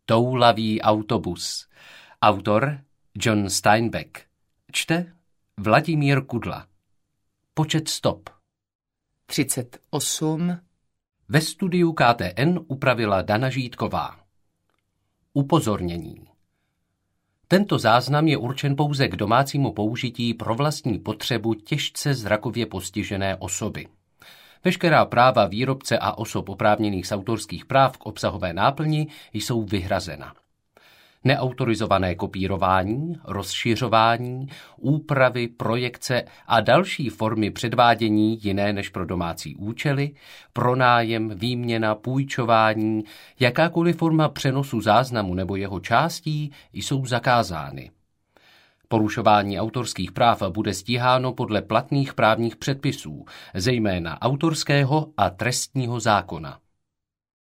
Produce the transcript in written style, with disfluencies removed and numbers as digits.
Toulavý autobus. Autor John Steinbeck. Čte Vladimír Kudla. Počet stop 38. Ve studiu KTN upravila Dana Žítková. Upozornění. Tento záznam je určen pouze k domácímu použití pro vlastní potřebu těžce zrakově postižené osoby. Veškerá práva výrobce a osob oprávněných z autorských práv k obsahové náplni jsou vyhrazena. Neautorizované kopírování, rozšiřování, úpravy, projekce a další formy předvádění jiné než pro domácí účely, pronájem, výměna, půjčování, jakákoliv forma přenosu záznamu nebo jeho částí jsou zakázány. Porušování autorských práv bude stíháno podle platných právních předpisů, zejména autorského a trestního zákona.